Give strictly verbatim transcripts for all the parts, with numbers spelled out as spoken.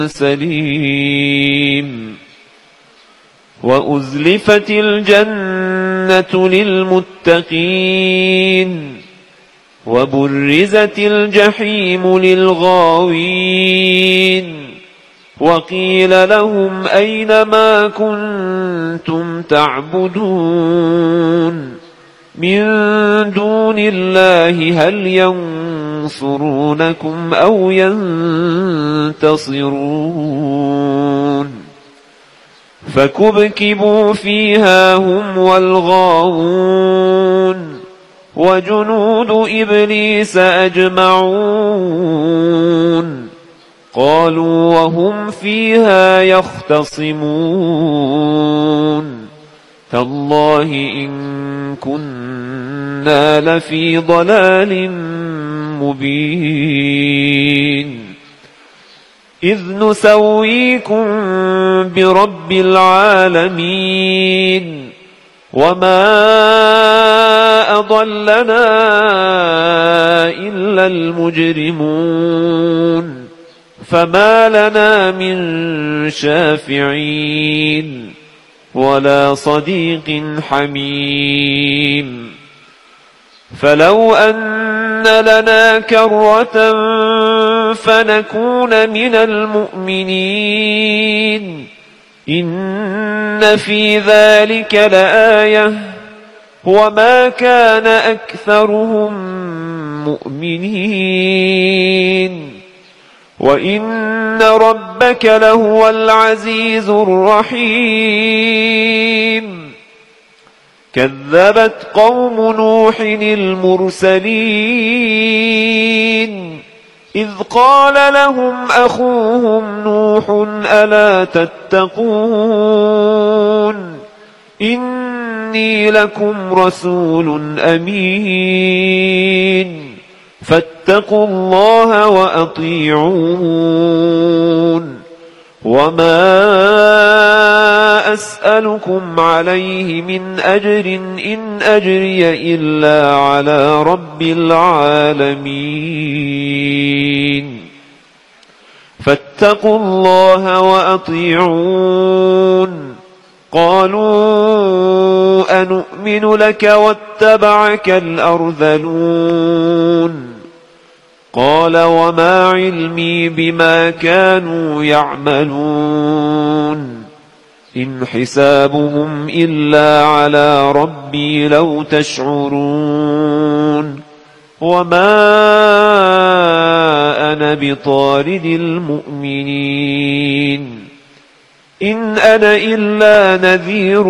سليم وأزلفت الجنة للمتقين وبرزت الجحيم للغاوين وقيل لهم أين ما كنتم تعبدون من دون الله هل ينصرونكم أو ينتصرون فكبكبوا فيها هم والغاوون وجنود إبليس أجمعون قالوا وهم فيها يختصمون تالله إن كنا لفي ضلال مبين إذ نسويكم برب العالمين وما أضلنا إلا المجرمون فما لنا من شافعين ولا صديق حميم فلو أن لنا كرة فنكون من المؤمنين إن في ذلك لآية وما كان أكثرهم مؤمنين وإن ربك لهو العزيز الرحيم كذبت قوم نوح المرسلين إذ قال لهم أخوهم نوح ألا تتقون إني لكم رسول أمين فاتقوا الله وأطيعون وما أسألكم عليه من أجر إن أجري إلا على رب العالمين فاتقوا الله وأطيعون قالوا أنؤمن لك واتبعك الأرذلون قال وما علمي بما كانوا يعملون إن حسابهم إلا على ربي لو تشعرون وما أنا بطارد المؤمنين إن أنا إلا نذير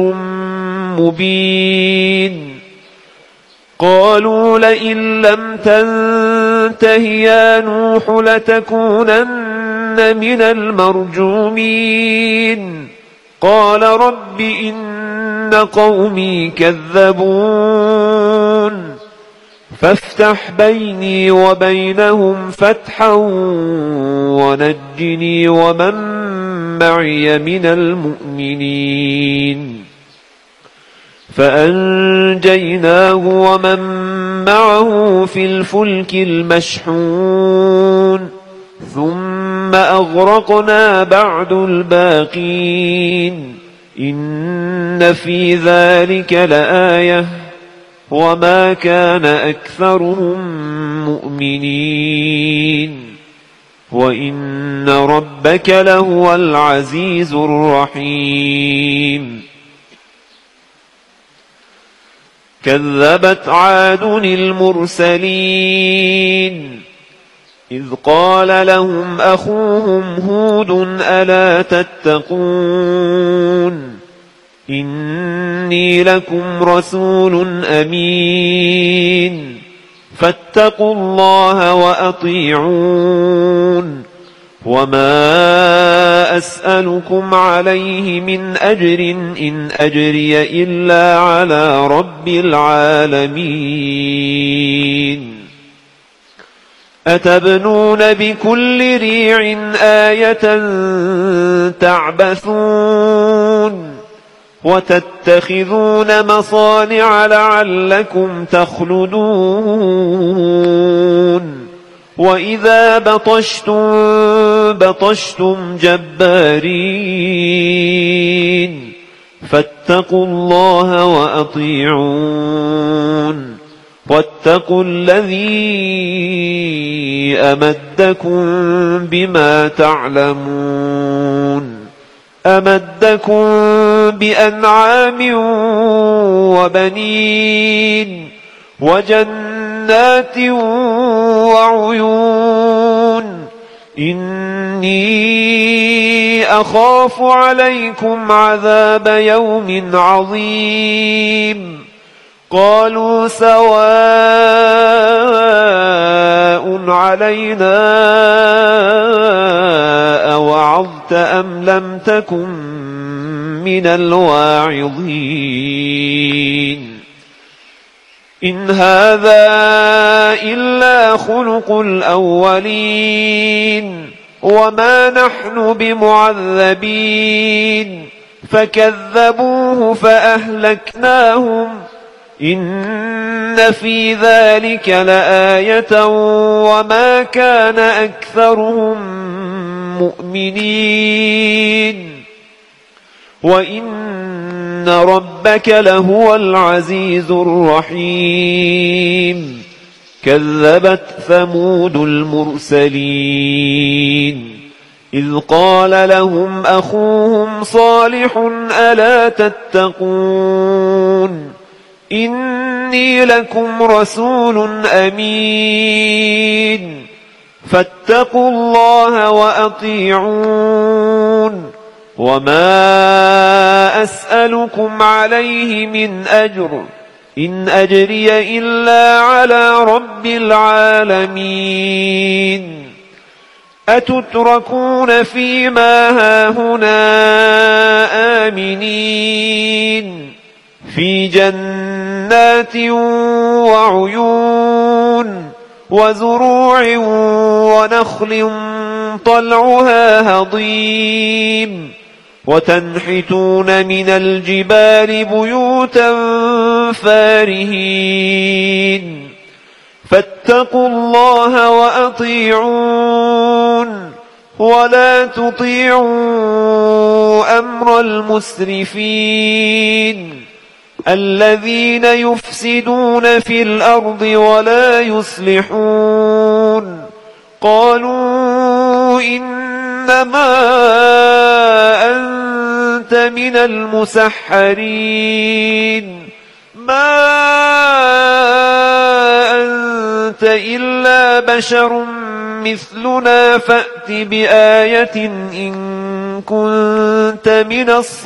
مبين قالوا لئن لم تنته يا نوح لتكونن من المرجومين قال رب إن قومي كذبون فافتح بيني وبينهم فتحا ونجني ومن معي من المؤمنين فأنجيناه ومن معه في الفلك المشحون ثم أغرقنا بعد الباقين إن في ذلك لآية وما كان أكثرهم مؤمنين وإن ربك لهو العزيز الرحيم كذبت عاد المرسلين إذ قال لهم أخوهم هود ألا تتقون إني لكم رسول أمين فاتقوا الله وأطيعون وما أسألكم عليه من أجر إن أجري إلا على رب العالمين أتبنون بكل ريع آية تعبثون وتتخذون مصانع لعلكم تخلدون وإذا بطشتم بطشتم جبارين فاتقوا الله وأطيعون واتقوا الذي أمدكم بما تعلمون أمدكم بأنعام وبنين وجنات وعيون إني أخاف عليكم عذاب يوم عظيم قالوا سواء علينا أوعظت أم لم تكن من الواعظين إن هذا إلا خلق الأولين وما نحن بمعذبين فكذبوه فأهلكناهم إن في ذلك لآية وما كان أكثرهم مؤمنين وإن ربك لهو العزيز الرحيم كذبت ثمود المرسلين إذ قال لهم أخوهم صالح ألا تتقون إني لكم رسول أمين فاتقوا الله وأطيعون وما أسألكم عليه من أجر إن أجري إلا على رب العالمين أتتركون فيما هاهنا آمنين في جنات وعيون وزروع ونخل طلعها هضيم وتنحتون من الجبال بيوتا فارهين فاتقوا الله وأطيعون ولا تطيعوا أمر المسرفين الذين يفسدون في الأرض ولا يصلحون قالوا إنما أنت من المسحرين ما أنت إلا بشر مثلنا فأت بآية إن كنت من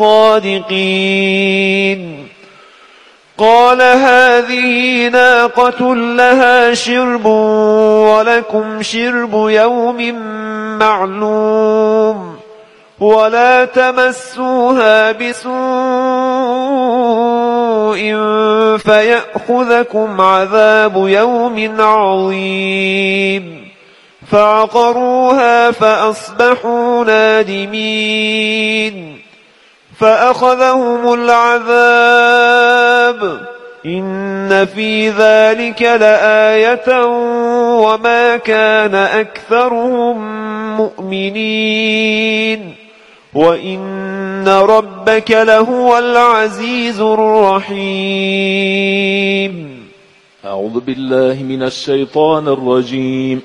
الصادقين قال هذه ناقة لها شرب ولكم شرب يوم معلوم ولا تمسوها بسوء فيأخذكم عذاب يوم عظيم فعقروها فأصبحوا نادمين فأخذهم العذاب إن في ذلك لآية وما كان أكثرهم مؤمنين وإن ربك لهو العزيز الرحيم. أعوذ بالله من الشيطان الرجيم.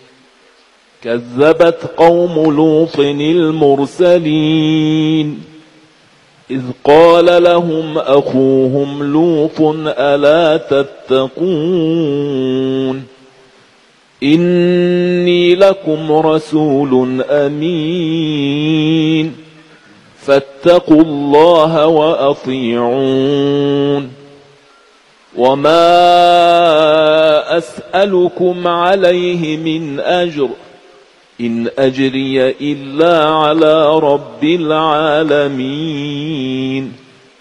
كذبت قوم لوط المرسلين إذ قال لهم أخوهم لوط ألا تتقون إني لكم رسول أمين فاتقوا الله وأطيعون وما أسألكم عليه من أجر إن أجري إلا على رب العالمين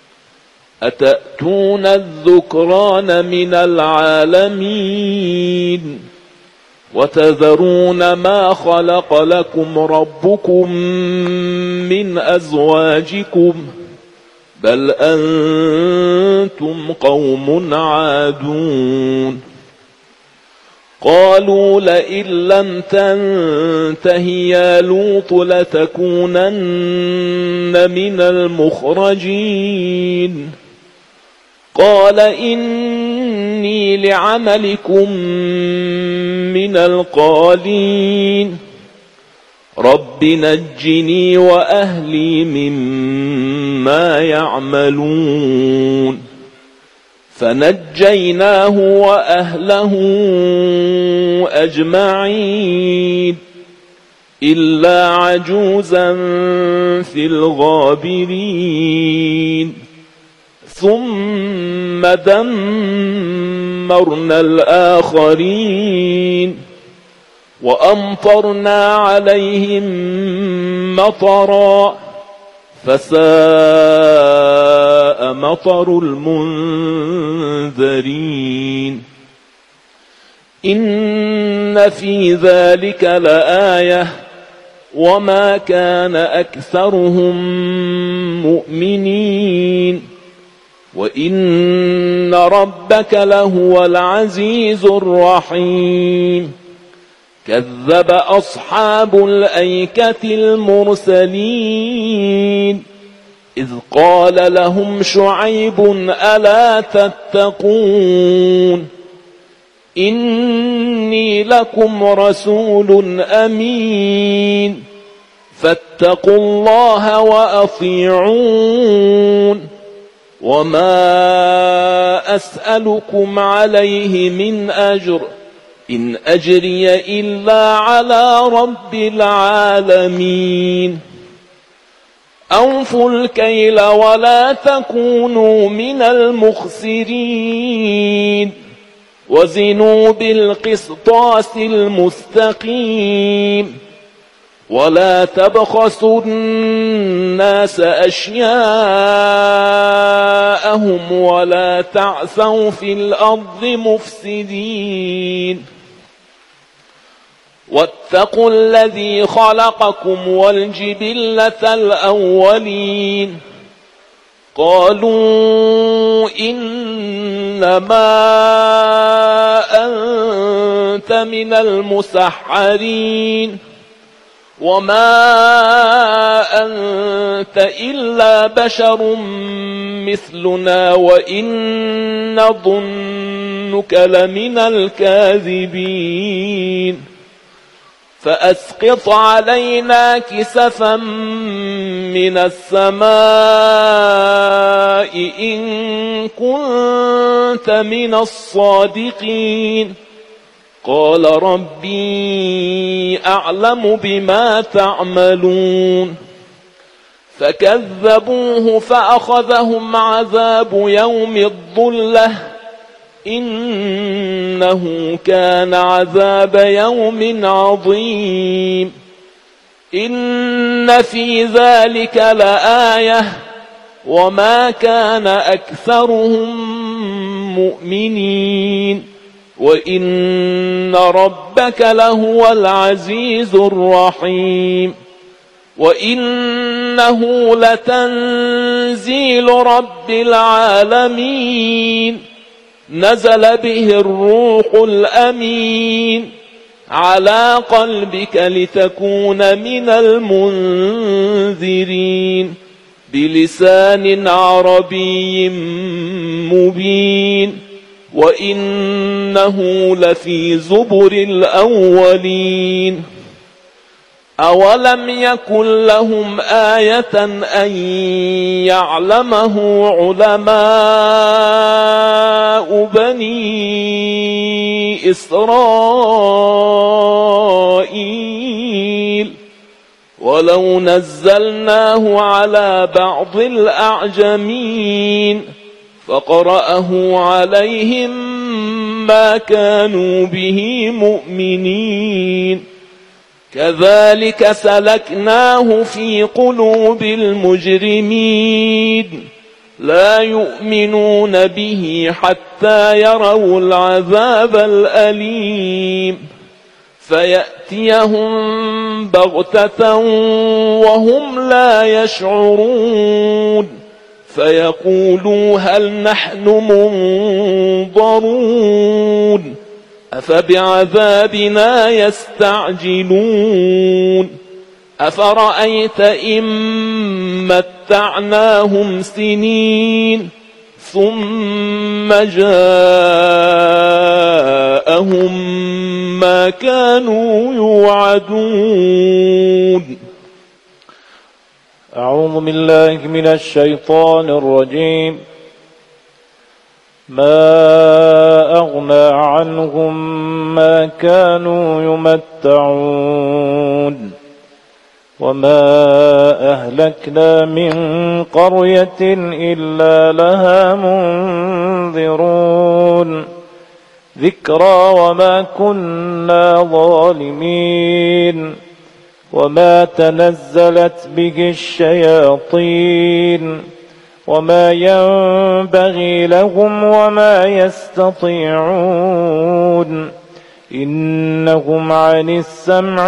أتأتون الذكران من العالمين وتذرون ما خلق لكم ربكم من أزواجكم بل أنتم قوم عادون قالوا لئن لم تنته يا لوط لتكونن من المخرجين قال إني لعملكم من القالين رب نجني وأهلي مما يعملون فنجيناه وأهله أجمعين إلا عجوزا في الغابرين ثم دمرنا الآخرين وأمطرنا عليهم مطرا فساء مطر المنذرين إن في ذلك لآية وما كان أكثرهم مؤمنين وإن ربك لهو العزيز الرحيم كذب أصحاب الأيكة المرسلين إذ قال لهم شعيب ألا تتقون إني لكم رسول أمين فاتقوا الله وأطيعون وما أسألكم عليه من أجر إن أجري إلا على رب العالمين أوفوا الكيل ولا تكونوا من المخسرين وزنوا بالقسطاس المستقيم ولا تبخسوا الناس أشياءهم ولا تعثوا في الأرض مفسدين واتقوا الذي خلقكم والجبلة الأولين قالوا إنما أنت من المسحرين وما أنت إلا بشر مثلنا وإن نظنك لمن الكاذبين فأسقط علينا كسفا من السماء إن كنت من الصادقين قال ربي أعلم بما تعملون فكذبوه فأخذهم عذاب يوم الظلة إنه كان عذاب يوم عظيم إن في ذلك لآية وما كان أكثرهم مؤمنين وإن ربك لهو العزيز الرحيم وإنه لتنزيل رب العالمين نزل به الروح الأمين على قلبك لتكون من المنذرين بلسان عربي مبين وإنه لفي زبر الأولين أولم يكن لهم آية أن يعلمه علماء بني إسرائيل ولو نزلناه على بعض الأعجمين فقرأه عليهم ما كانوا به مؤمنين كذلك سلكناه في قلوب المجرمين لا يؤمنون به حتى يروا العذاب الأليم فيأتيهم بغتة وهم لا يشعرون فيقولوا هل نحن منظرون أفبعذابنا يستعجلون أفرأيت إن متعناهم سنين ثم جاءهم ما كانوا يوعدون. أعوذ بالله من الشيطان الرجيم. ما أغنى عنهم ما كانوا يمتعون وما أهلكنا من قرية إلا لها منذرون ذكرى وما كنا ظالمين وما تنزلت به الشياطين وما ينبغي لهم وما يستطيعون إنهم عن السمع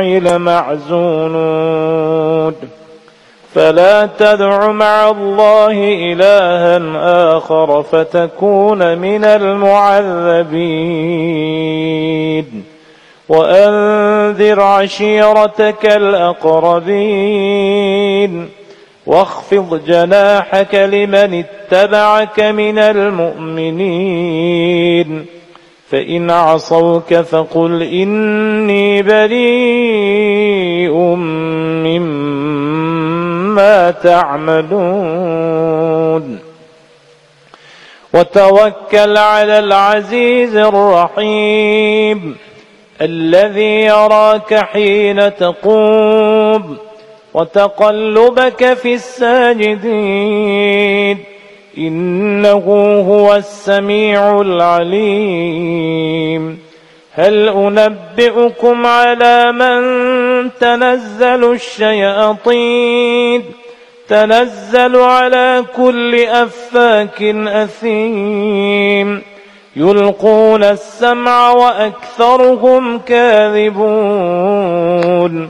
لمعزولون فلا تدع مع الله إلها آخر فتكون من المعذبين وأنذر عشيرتك الأقربين واخفض جناحك لمن اتبعك من المؤمنين فإن عصوك فقل إني بريء مما تعملون وتوكل على العزيز الرحيم الذي يراك حين تقوم وتقلبك في الساجدين إنه هو السميع العليم. هل أنبئكم على من تنزل الشياطين تنزل على كل أفاك أثيم يلقون السمع وأكثرهم كاذبون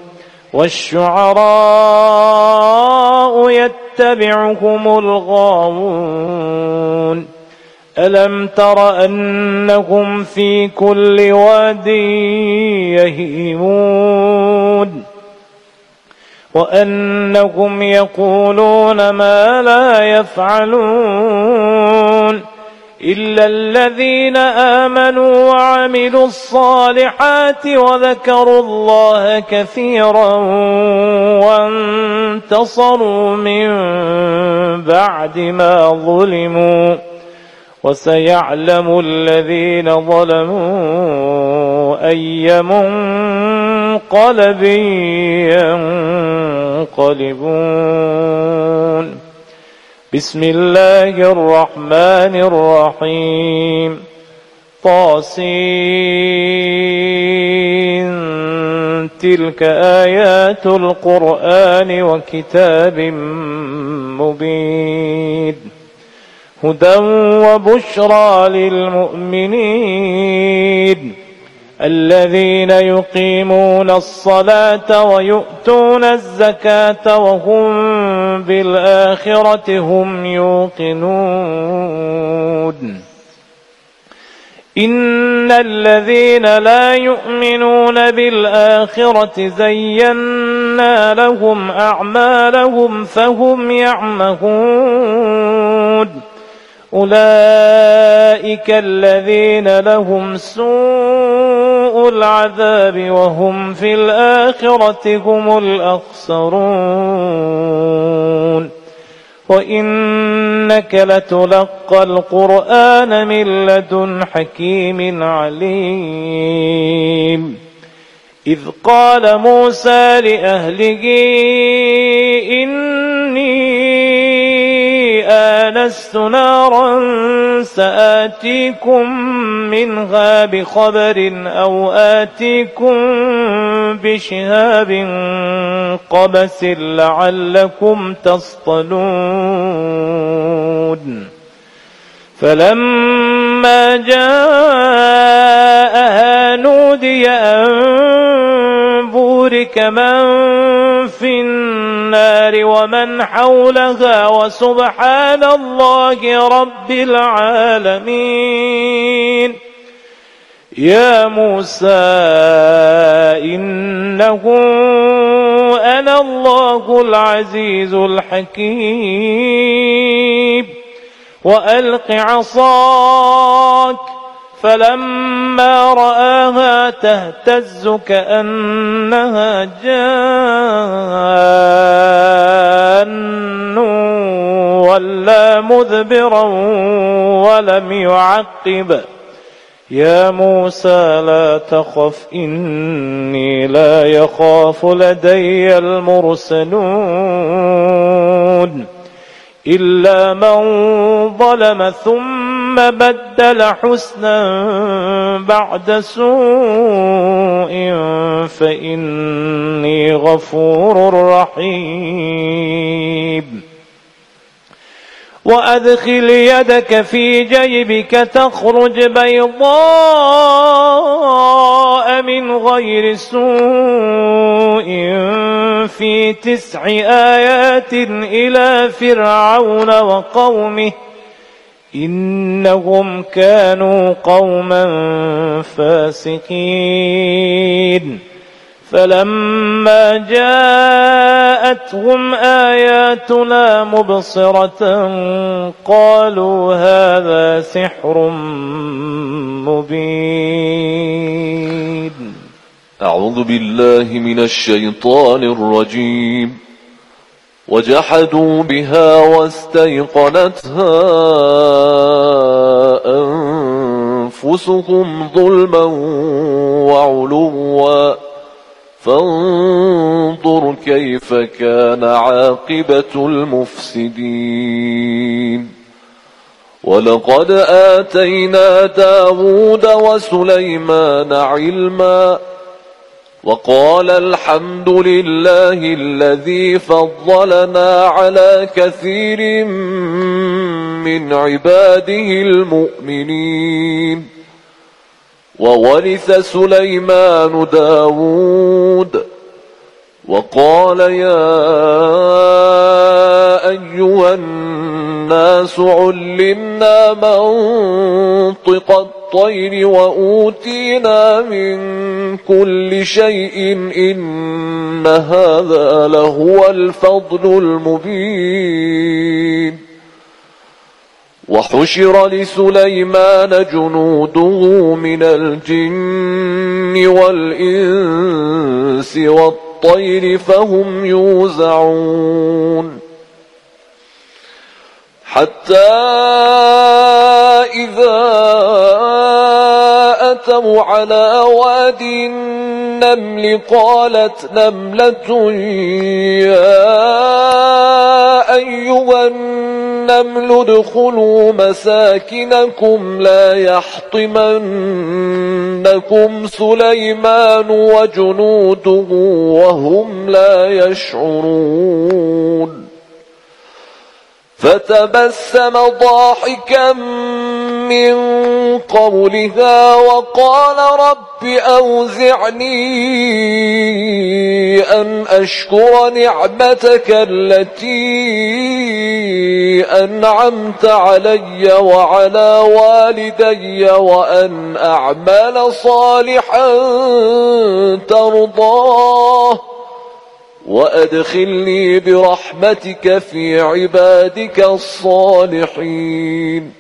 والشعراء يتبعهم الغاوون ألم تر أنهم في كل واد يهيمون وأنهم يقولون ما لا يفعلون إلا الذين آمنوا وعملوا الصالحات وذكروا الله كثيرا وانتصروا من بعد ما ظلموا وسيعلم الذين ظلموا أي منقلب ينقلبون. بسم الله الرحمن الرحيم. طاسين تلك آيات القرآن وكتاب مبين هدى وبشرى للمؤمنين الذين يقيمون الصلاة ويؤتون الزكاة وهم بالآخرة هم يوقنون. إن الذين لا يؤمنون بالآخرة زينا لهم أعمالهم فهم يعمهون أولئك الذين لهم سوء العذاب وهم في الآخرة هم الأخسرون. وإنك لتلقى القرآن من لدن حكيم عليم. إذ قال موسى لأهله إني آنست نارا سآتيكم منها بخبر أو آتيكم بشهاب قبس لعلكم تصطلون. فلما جاءها نودي أن بورك من في النار ومن حولها وسبحان الله رب العالمين. يا موسى إنه أنا الله العزيز الحكيم وألق عصاك فلما رآها تهتز كأنها جان ولا مدبرا ولم يعقب يا موسى لا تخف إني لا يخاف لدي المرسلون إلا من ظلم ثم بدل حسنا بعد سوء فإني غفور رحيم وأدخل يدك في جيبك تخرج بيضاء من غير سوء في تسع آيات إلى فرعون وقومه إنهم كانوا قوما فاسقين فلما جاءتهم آياتنا مبصرة قالوا هذا سحر مبين. أعوذ بالله من الشيطان الرجيم. وجحدوا بها واستيقنتها أنفسهم ظلما وعلوا فانظر كيف كان عاقبة المفسدين. ولقد آتينا داود وسليمان علما وقال الحمد لله الذي فضلنا على كثير من عباده المؤمنين. وورث سليمان داود وقال يا أيها الناس علمنا منطق الطير وأوتينا من كل شيء إن هذا لهو الفضل المبين. وحشر لسليمان جنوده من الجن والإنس والطير فهم يوزعون حتى إذا أتوا على واد النمل قالت نملة يا أيها النمل ادخلوا مساكنكم لا يحطمنكم سليمان وجنوده وهم لا يشعرون. فتبسم ضاحكا من قولها وقال رب أوزعني أن أشكر نعمتك التي أنعمت علي وعلى والدي وأن أعمل صالحا ترضاه وأدخلني برحمتك في عبادك الصالحين.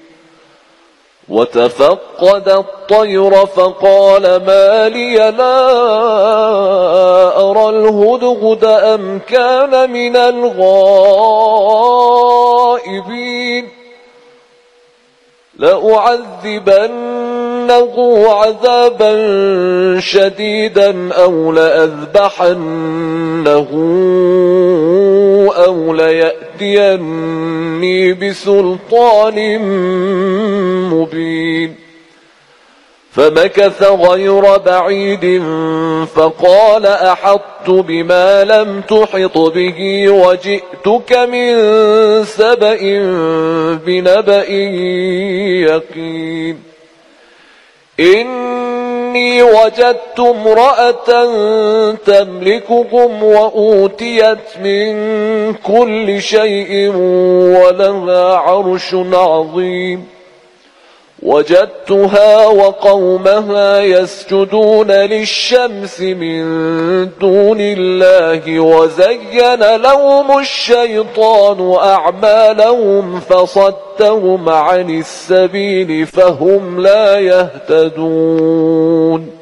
وتفقد الطير فقال ما لي لا أرى الهدهد أم كان من الغائبين. لأعذبنه عذابا شديدا أو لأذبحنه أو ليأتيني بسلطان مبين. فمكث غير بعيد فقال أحطت بما لم تحط به وجئتك من سبأ بنبأ يقين. إني وجدت امرأة تملكهم وأوتيت من كل شيء ولها عرش عظيم. وجدتها وقومها يسجدون للشمس من دون الله وزين لهم الشيطان أعمالهم فصدهم عن السبيل فهم لا يهتدون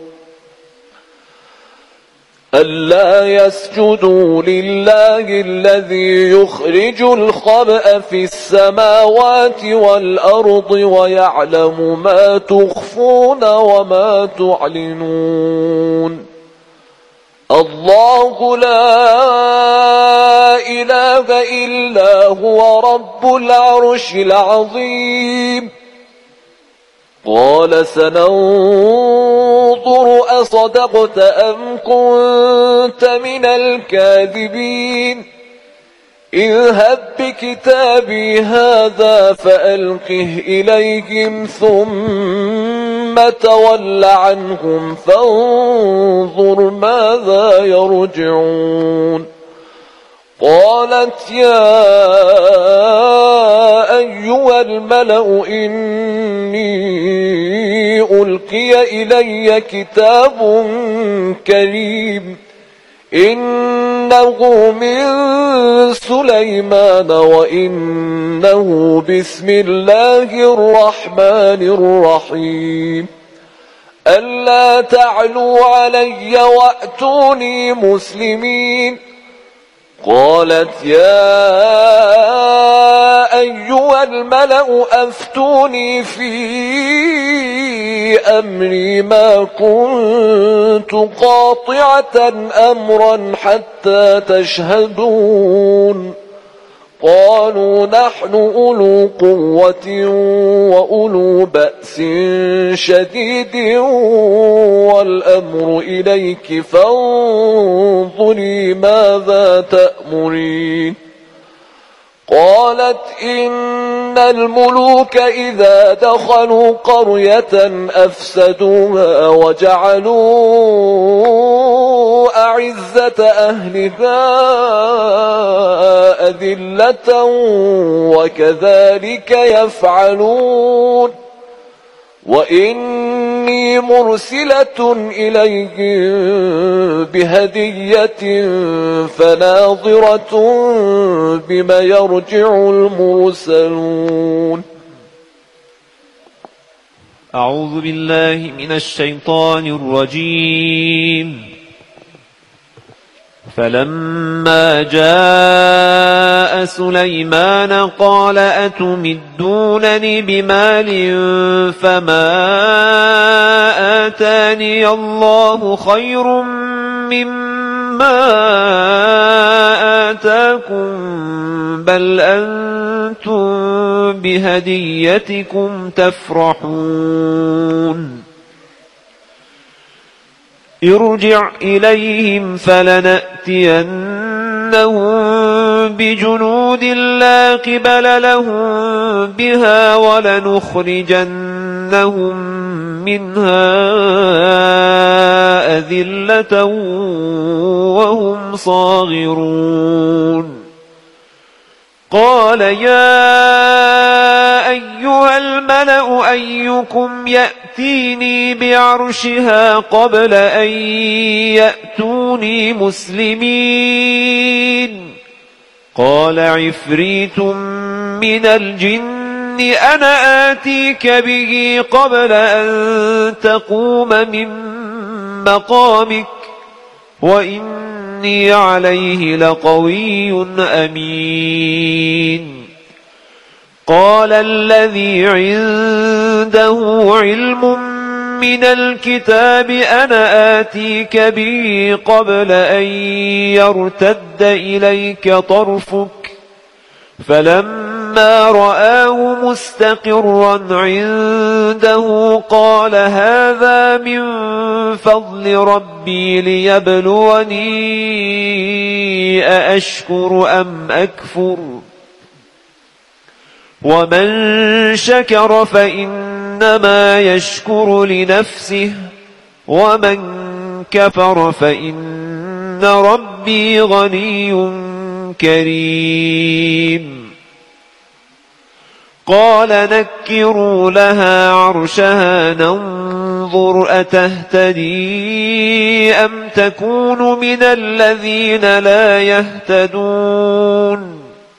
ألا يسجدوا لله الذي يخرج الخبأ في السماوات والأرض ويعلم ما تخفون وما تعلنون الله لا إله إلا هو رب العرش العظيم قال سننظر أصدقت أم كنت من الكاذبين اذهب بكتابي هذا فألقه إليهم ثم تول عنهم فانظر ماذا يرجعون قالت يا أيها الملأ إني ألقي إلي كتاب كريم إنه من سليمان وإنه بسم الله الرحمن الرحيم ألا تعلوا علي وأتوني مسلمين قالت يا أيها الملأ أفتوني في أمري ما كنت قاطعة أمرا حتى تشهدون قالوا نحن أولو قوة وأولو بأس شديد والأمر إليك فانظري ماذا تأمرين قالت إن الملوك إذا دخلوا قرية أفسدوها وجعلوا أعزة أهلها أذلة وكذلك يفعلون وإني مرسلة إليهم بهدية فناظرة بما يرجع المرسلون. أعوذ بالله من الشيطان الرجيم. فلما جاء سليمان قال أتمدونني بمال فما آتاني الله خير مما آتاكم بل أنتم بهديتكم تفرحون ارجع إليهم فلنأتينهم بجنود لا قبل لهم بها ولنخرجنهم منها أذلة وهم صاغرون قال يا أيها الملأ أيكم يأتيني بعرشها قبل أن يأتوني مسلمين قال عفريت من الجن أنا آتيك به قبل أن تقوم من مقامك وإني عليه لقوي أمين قال الذي عنده علم من الكتاب أنا آتيك به قبل أن يرتد إليك طرفك فلما رآه مستقرا عنده قال هذا من فضل ربي ليبلوني أأشكر أم أكفر ومن شكر فإنما يشكر لنفسه ومن كفر فإن ربي غني كريم قال نكروا لها عرشها ننظر أتهتدي أم تكون من الذين لا يهتدون